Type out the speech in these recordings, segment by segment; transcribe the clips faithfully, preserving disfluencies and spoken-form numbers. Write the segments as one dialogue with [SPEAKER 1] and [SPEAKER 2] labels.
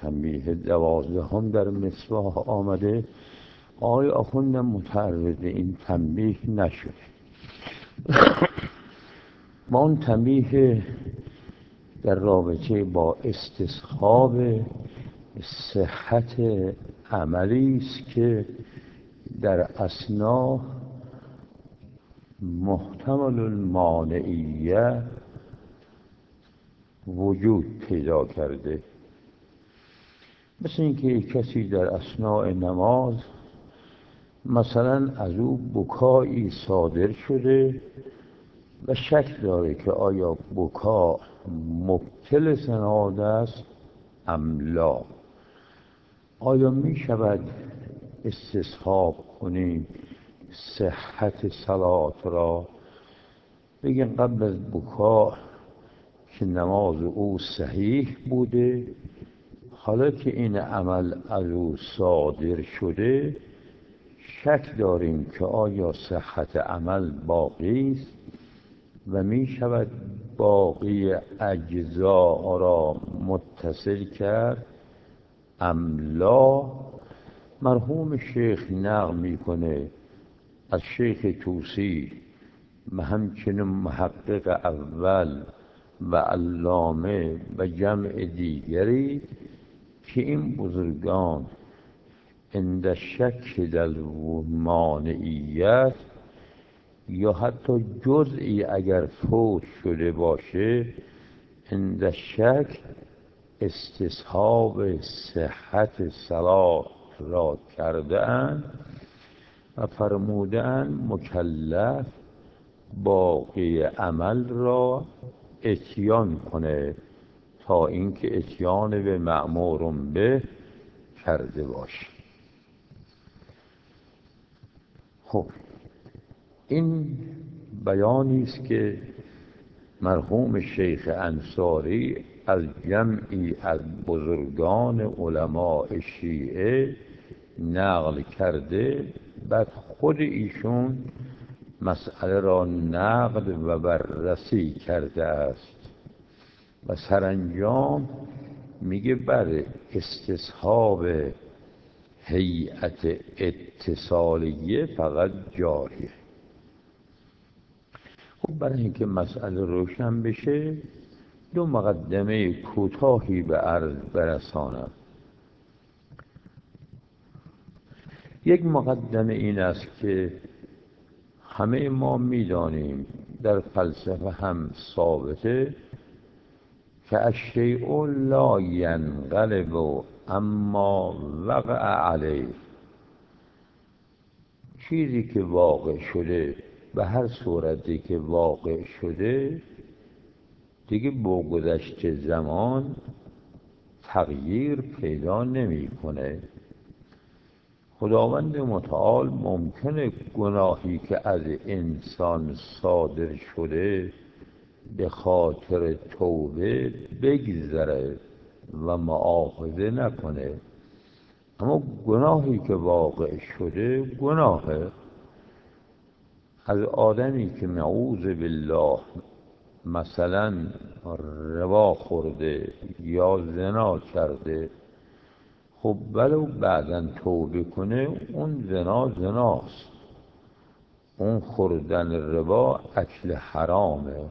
[SPEAKER 1] تنبیه دوازدهم در مصباح آمده، آقای آخوند متعرض این تنبیه نشده. ما اون تنبیه در رابطه با استصحاب صحت عملی است که در اثنا محتمل المانعیه وجود پیدا کرده. مثل اینکه کسی در اثناء نماز مثلا از او بکایی صادر شده و شک داره که آیا بکا مبطل سناد است ام لا. آیا می شود استصحاب کنیم صحت صلات را؟ بگن قبل از بکا که نماز او صحیح بوده، حالا که این عمل از او صادر شده شک داریم که آیا صحت عمل باقی است و می شود باقی اجزا را متصل کرد ام لا. مرحوم شیخ نقل میکنه از شیخ طوسی و همچنین محقق اول و علامه و جمع دیگری که این بزرگان عند شک در مانعیت یا حتی جزئی اگر فوت شده باشه عند شک استصحاب صحت صلات را کرده اند و فرموده اند مکلف باقی عمل را اتیان کنه تا اینکه اتیان به مأمور به کرده باشه. خب این بیانی است که مرحوم شیخ انصاری از جمعی از بزرگان علماء شیعه نقل کرده، بعد خود ایشون مسئله را نقد و بررسی کرده است و سرانجام میگه بر استصحاب هیئت اتصالیه فقط جاریه. خب برای اینکه مسئله روشن بشه دو مقدمه کوتاهی به عرض برسانم. یک مقدمه این است که همه ما میدانیم در فلسفه هم ثابته که الشیء لا ینقلب اما وقع علیه. چیزی که واقع شده به هر صورتی که واقع شده دیگه با گذشت زمان تغییر پیدا نمی‌کنه. خداوند متعال ممکنه گناهی که از انسان صادر شده به خاطر توبه بگذره و مؤاخذه نکنه، اما گناهی که واقع شده گناهه. از آدمی که نعوذ بالله مثلا ربا خورده یا زنا کرده، خب ولو بعداً توبه کنه اون زنا زناست، اون خوردن ربا اکل حرامه،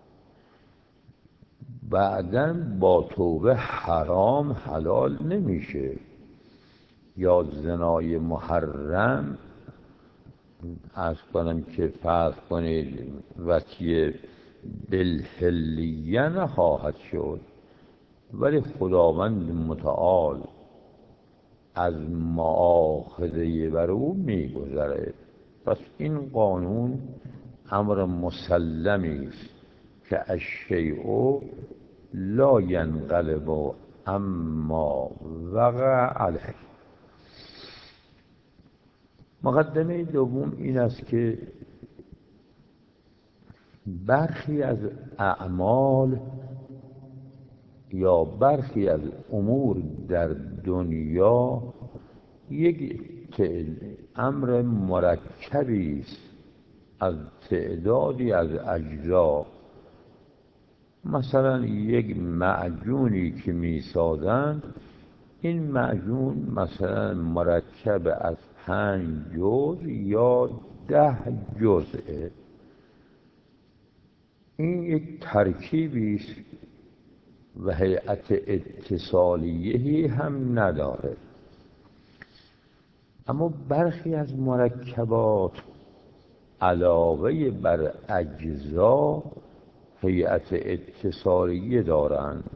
[SPEAKER 1] بعداً با توبه حرام حلال نمیشه. یا زنای محرم عرض کنم که فرض کنید وطیه بالحلیه نخواهد شد، ولی خداوند متعال از مؤاخذه بر او میگذره. پس این قانون امر مسلمی است که الشیء لا ینقلب اما وقع علیه. مقدمه دوم این است که برخی از اعمال یا برخی از امور در دنیا یک امر مرکبی است از تعدادی از اجزا. مثلا یک معجونی که می سازند این معجون مثلا مرکب از پنج جزء یا ده جزءه. این یک ترکیبی است و هیئت اتصالیهی هم نداره. اما برخی از مرکبات علاوه بر اجزا هیئت اتصالیه دارند.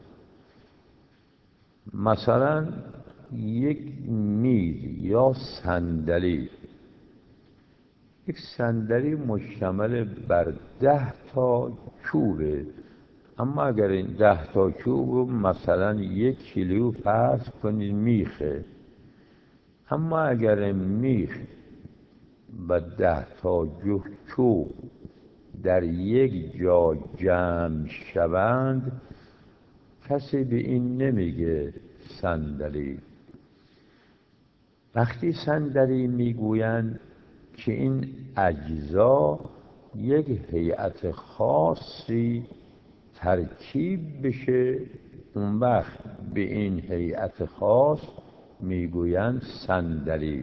[SPEAKER 1] مثلا یک میز یا صندلی، یک صندلی مشتمل بر ده تا چوبه، اما اگر این ده تا چوب رو مثلا یک کیلو فرض کنید میخه، اما اگر میخ و ده تا چوب در یک جا جمع شوند کسی به این نمیگه صندلی. وقتی صندلی میگویند که این اجزا یک هیئت خاصی ترکیب بشه، اون وقت به این هیئت خاص میگویند صندلی.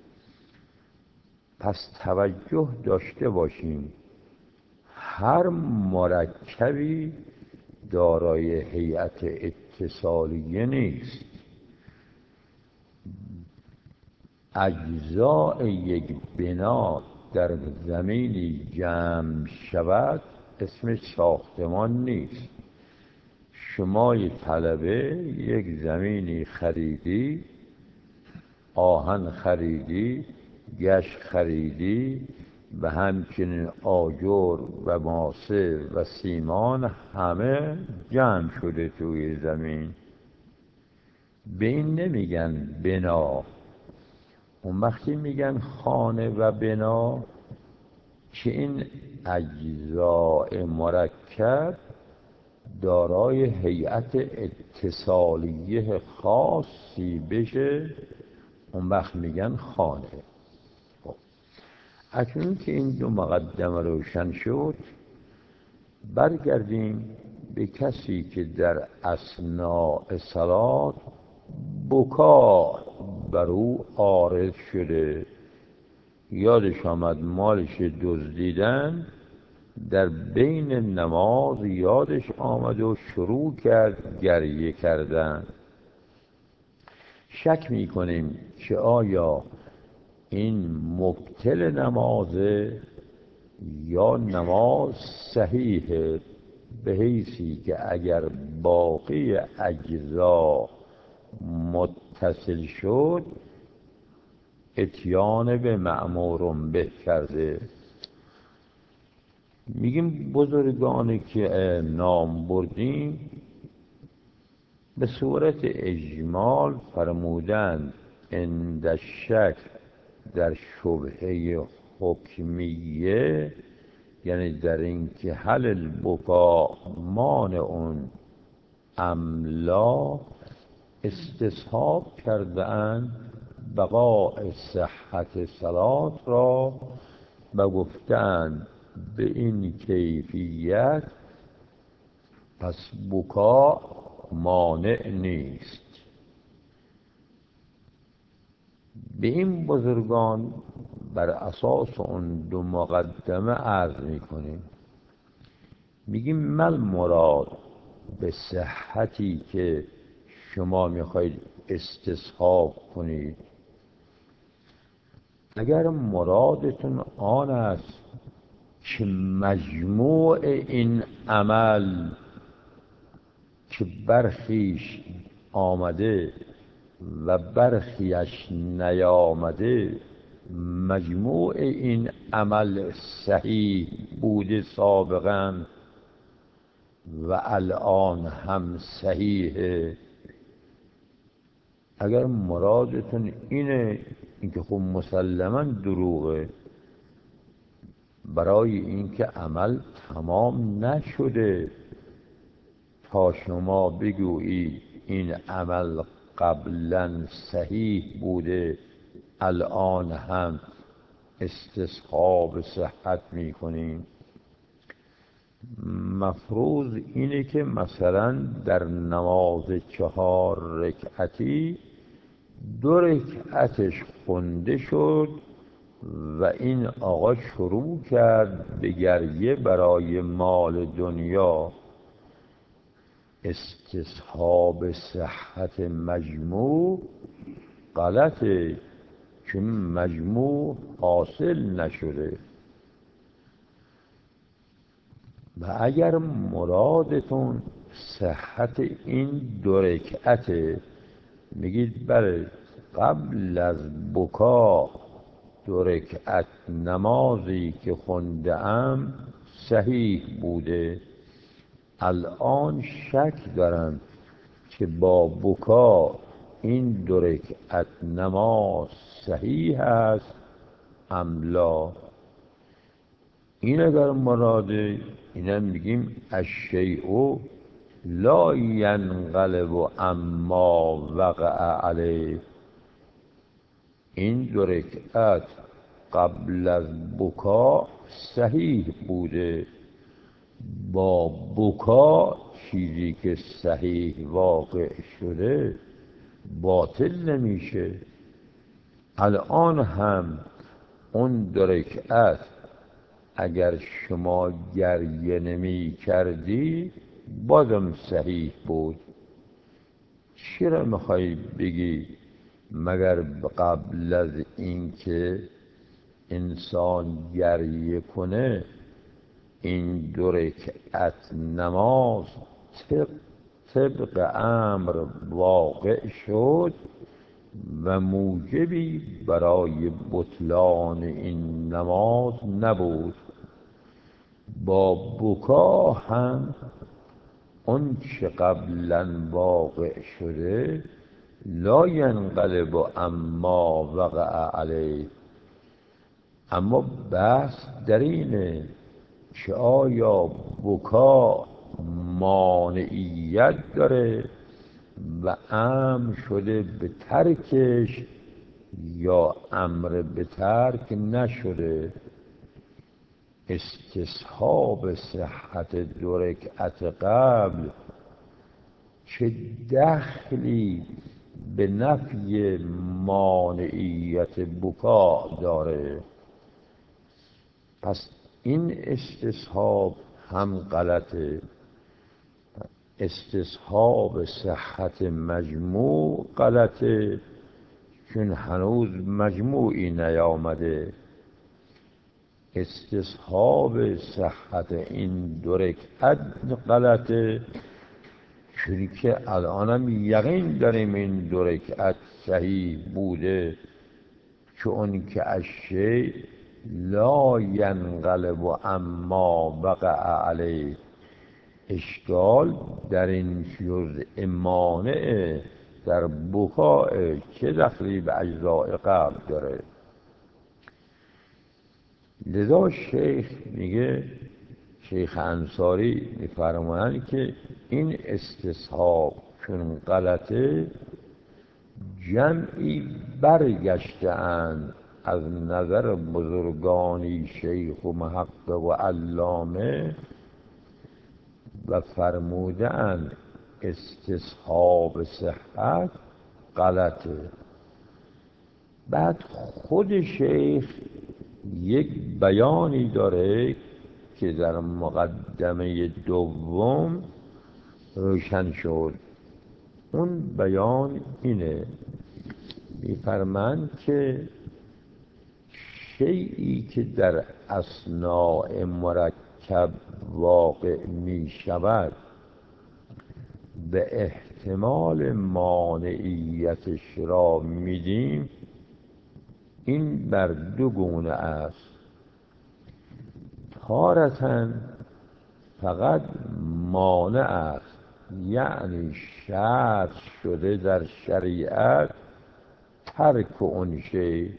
[SPEAKER 1] پس توجه داشته باشیم هر مرکبی دارای هیئت اتصالیه نیست. اجزاء یک بنا در زمینی جمع شود اسمش ساختمان نیست. شما یه طلبه یک زمینی خریدی، آهن خریدی، گچ خریدی و همچنین آجر و ماسه و سیمان همه جمع شده توی زمین. به این نمیگن بنا. اون وقتی میگن خانه و بنا که این اجزاء مرکب دارای هیئت اتصالیه خاصی بشه، اون وقت میگن خانه. خب اکنون که این دو مقدمه روشن شد، برگردیم به کسی که در اثناء صلات بکا بر او عارض شده، یادش آمد مالش دزدیدن، در بین نماز یادش آمد و شروع کرد گریه کردن. شک میکنیم که آیا این مبطل نمازه یا نماز صحیحه، به حیثی که اگر باقی اجزا متصل شد اتیان به مأمور به کرده. میگیم بزرگانی که نام بردیم به صورت اجمال فرمودند عند الشک در شبهه حکمیه، یعنی در این که هل البکا مانع ام، استصحاب کرده اند بقاء صحت صلات را و گفتند به این کیفیت پس بکا مانع نیست. به این بزرگان بر اساس اون دو مقدمه عرض میکنیم، میگیم مل مراد به صحتی که شما میخواید استصحاب کنید. اگر مرادتون آن است که مجموع این عمل که برخیش آمده و برخیش نیامده، مجموع این عمل صحیح بوده سابقا و الان هم صحیحه، اگر مرادتون اینه، اینکه خب مسلما دروغه، برای اینکه عمل تمام نشده تا شما بگویی این عمل قبلا صحیح بوده الان هم استصحاب صحت میکنیم. مفروض اینه که مثلا در نماز چهار رکعتی دو رکعتش خونده شد و این آقا شروع کرد به گریه برای مال دنیا. استصحاب صحت مجموع غلطه، چون مجموع حاصل نشده. و اگر مرادتون صحت این دو رکعته، میگید بله قبل از بکا دو رکعت نمازی که خونده ام صحیح بوده، الان شک دارم که با بکا این دو رکعت نماز صحیح است ام لا. این اگر مراده، اینم میگیم الشیء لا ینقلب اما وقع علیه. این دو رکعت قبل از بکا صحیح بوده، با بکا چیزی که صحیح واقع شده باطل نمیشه. الان هم اون دو رکعت اگر شما گریه نمی کردی بازم صحیح بود. چرا میخوای بگی مگر قبل از اینکه انسان گریه کنه این دو رکعت نماز طبق, طبق امر واقع شد و موجبی برای بطلان این نماز نبود. با بکا هم اون چه قبلا واقع شده لا ینقلب اما وقع علیه. اما بحث در اینه که آیا بکا مانعیت داره و امر شده به ترکش یا امر به ترک نشده. استصحاب صحت دو رکعت قبل چه دخلی به نفی مانعیت بکا داره؟ پس این استصحاب هم غلطه. استصحاب صحت مجموع غلطه، چون هنوز مجموعی نیامده. استصحاب صحت این دو رکعت غلطه، چون که الانم یقین داریم این دو رکعت صحیح بوده، چون که الشیء لا ینقلب اما وقع علیه. اشکال در این جزء مانع در بکاء چه دخلی به اجزاء قبل داره؟ لذا شیخ میگه، شیخ انصاری میفرمایند که این استصحاب چون غلطه، جمعی برگشته اند از نظر بزرگانی شیخ و محقق و علامه و فرموده اند استصحاب صحت غلطه. بعد خود شیخ یک بیانی داره که در مقدمه دوم روشن شد. اون بیان اینه، میفرمند که شیئی که در اثناء مرکب واقع می شود به احتمال مانعیتش را میدیم، این بر دو گونه است. تارةً فقط مانع است، یعنی شرط شده در شریعت ترک اون شی.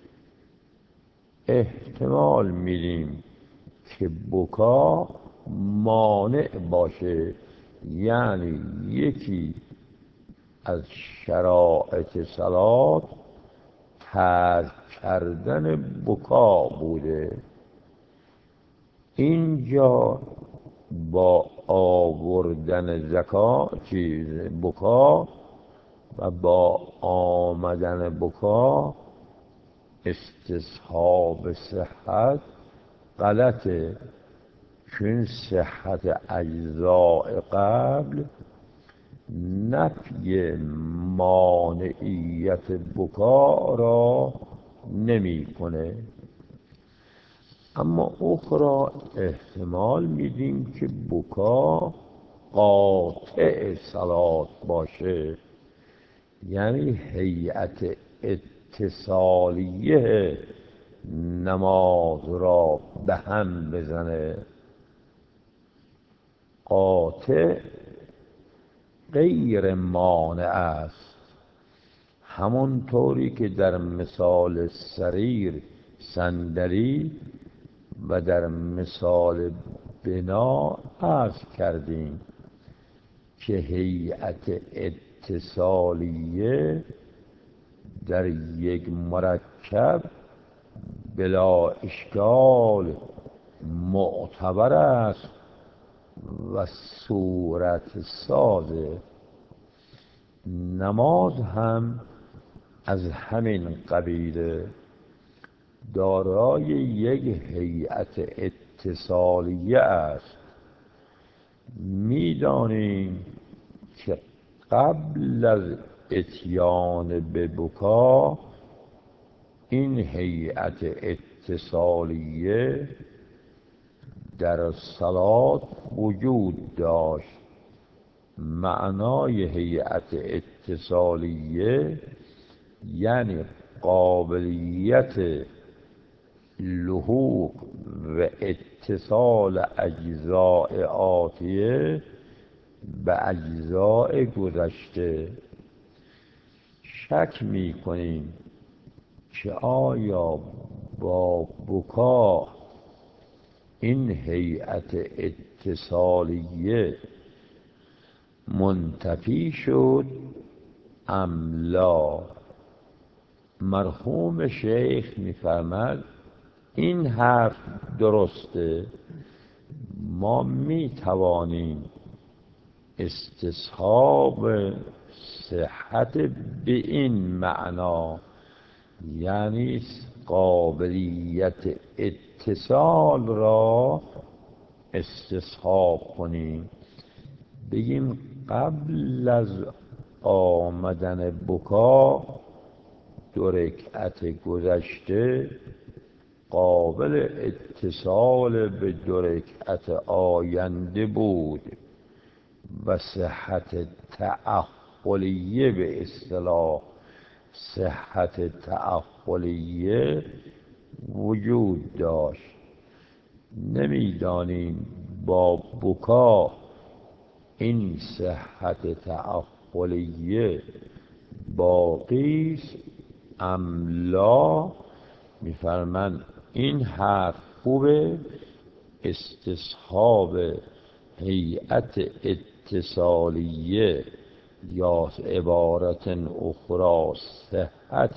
[SPEAKER 1] احتمال میدیم که بکا مانع باشه، یعنی یکی از شرائط صلات ترک کردن بکا بوده. اینجا با آوردن زکات چیز بکا و با آمدن بکا استصحاب صحت غلطه، چون صحت اجزاء قبل نفی مانعیت بکا را نمی کنه. اما اخرى احتمال میدیم که بکا قاطع صلات باشه، یعنی هیئت اتصالیه نماز را به هم بزنه. قاطع غیر مانع است، همونطوری که در مثال سریر صندلی و در مثال بنا عرض کردیم که هیئت اتصالیه در یک مرکب بلا اشکال معتبر است و صورت سازه. نماز هم از همین قبیله دارای یک هیئت اتصالیه است. میدانیم که قبل از اتیان به بکا این هیئت اتصالیه در صلات وجود داشت. معنای هیئت اتصالیه یعنی قابلیت لحوق و اتصال اجزاء آتیه به اجزاء گذشته. شک می کنیم که آیا با بکا این هیئت اتصالیه منتفی شد ام لا؟ مرحوم شیخ می‌فرماد این حرف درسته. ما می توانیم استصحاب صحت به این معنا، یعنی قابلیت اتصال را استصحاب کنیم. بگیم قبل از آمدن بکا دو رکعت گذشته قابل اتصال به دو رکعت آینده بود و صحت تعقلیه، به اصطلاح صحت تعقلیه وجود داشت. نمیدانیم با بکا این صحت تعقلیه باقی است ام لا. میفرمند این حرف خوبه، استصحاب هیئت اتصالیه یا عبارت اخرى صحت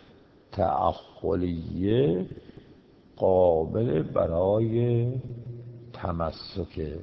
[SPEAKER 1] تعقلیه قابل برای تمسکه.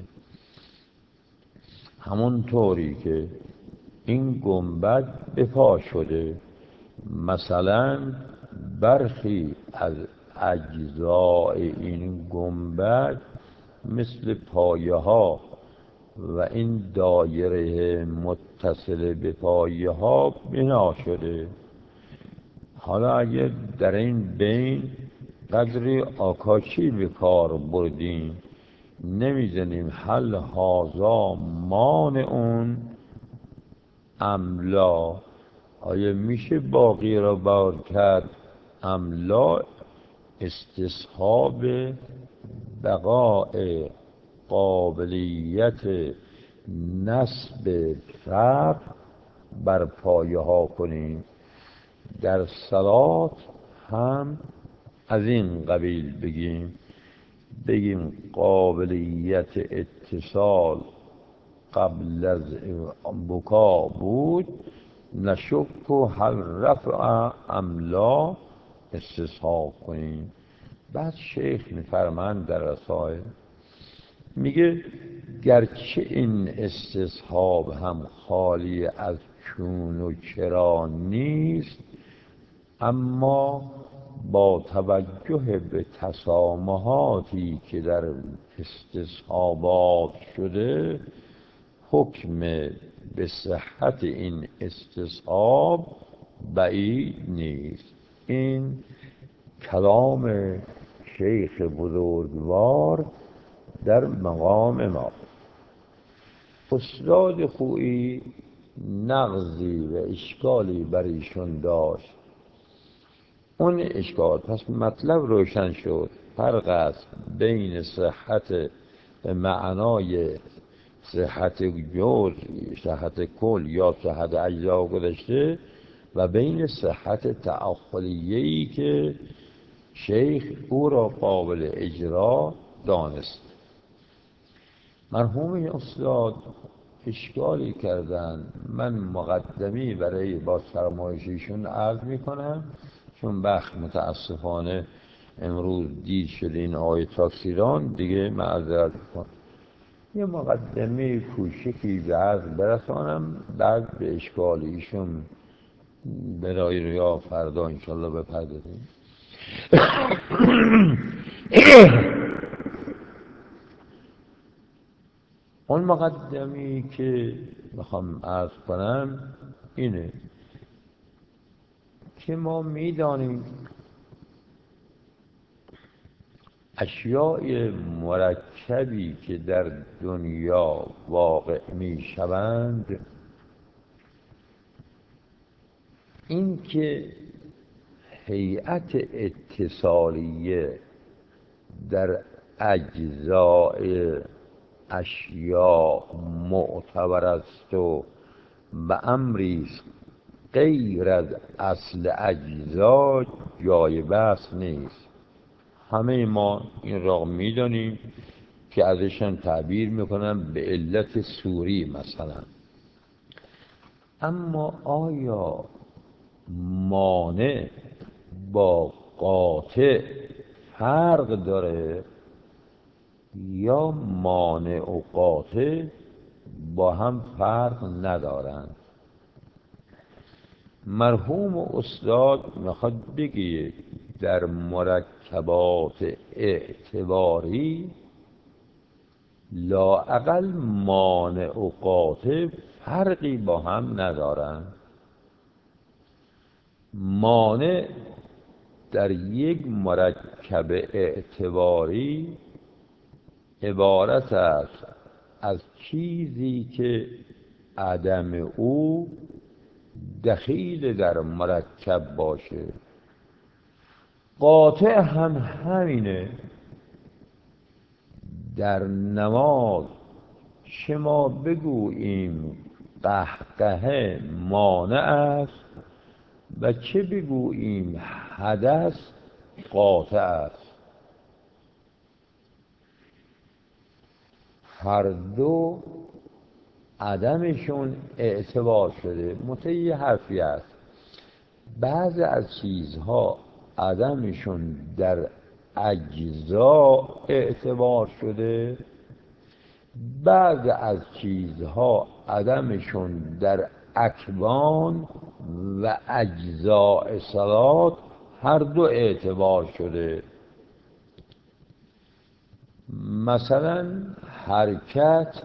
[SPEAKER 1] همونطوری که این گنبد بپا شده، مثلا برخی از اجزاء این گنبد مثل پایه ها و این دایره متصل به پایه ها بنا شده. حالا اگر در این بین قدری آکاشی به کار بردیم، نمیدونیم هل هازا مانعون ام لا، آیا میشه باقی را بار کرد ام لا؟ استصحاب بقاء قابلیت نصب فرق بر پایه ها کنیم. در صلات هم از این قبیل بگیم بگیم قابلیت اتصال قبل از بکا بود، نشک و هل رفع ام لا استصحاب کنیم. بعد شیخ میفرمند در رسائل، میگه گرچه این استصحاب هم خالی از چون و چرا نیست، اما با توجه به تسامحاتی که در استصحابات شده، حکم به صحت این استصحاب بعید نیست. این کلام شیخ بزرگوار در مقام ما. استاد خویی نقضی و اشکالی بر ایشون داشت. اون اشکال، پس مطلب روشن شد، فرق است بین صحت به معنای صحت جز، صحت کل یا صحت اجزا گذشته و بین صحت تعقلیه‌ای که شیخ او را قابل اجرا دانست. مرحوم استاد اشکالی کردن، من مقدمی برای با فرمایشیشون عرض میکنم، چون بخت متاسفانه امروز دید شده این آقای تاکسیران، دیگه معذرت میکنم. یه مقدمه کوچکی به عرض برسانم، بعد به اشکال ایشون برای ریا فردا انشالله بپردازیم. اون مقدمی که میخوام عرض کنم اینه که ما میدانیم اشیاء مرکبی که در دنیا واقع میشوند، این که هیئت اتصالیه در اجزاء اشیاء معتبر است و به امری غیر از اصل اجزا جای بحث نیست. همه ما این را میدانیم که ازشان تعبیر میکنن به علت سوری مثلا. اما آیا مانع با قاطع فرق داره یا مانع و قاطع با هم فرق ندارند؟ مرحوم استاد میخواد بگه در مرکبات اعتباری لااقل مانع و قاطع فرقی با هم ندارند. مانع در یک مرکب اعتباری عبارت است از چیزی که عدم او دخیل در مرکب باشه. قاطع هم همینه. در نماز چه ما بگوییم قهقهه مانع است و چه بگوییم حدث قاطع است. هر دو عدمشون اعتبار شده. متأ حرفی است، بعض از چیزها عدمشون در اجزا اعتبار شده، بعض از چیزها عدمشون در اکوان و اجزاء صلات هر دو اعتبار شده. مثلا حرکت،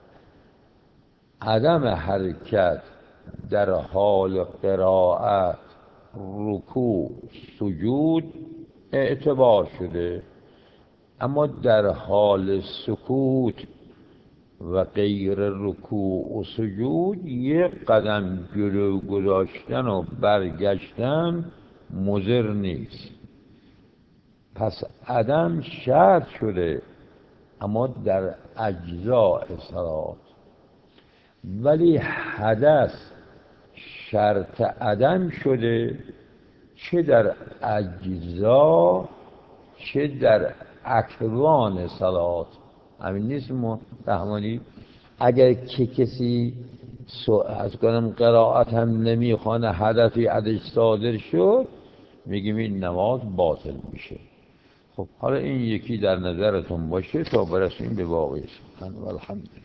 [SPEAKER 1] عدم حرکت در حال قرائت، رکوع، سجود اعتبار شده، اما در حال سکوت و غیر رکوع و سجود یک قدم جلو گذاشتن و برگشتن مضر نیست. پس عدم شرط شده اما در اجزاء صلات، ولی حدث شرط عدم شده چه در اجزا چه در اکوان صلات. همین نیست رحمانی؟ اگر که کسی از کنم قرائت هم نمیخوانه، حدثی ازش صادر شد، میگیم این نماز باطل میشه. خب حالا این یکی در نظرتون باشه تا برسیم به باقی سخن. والحمد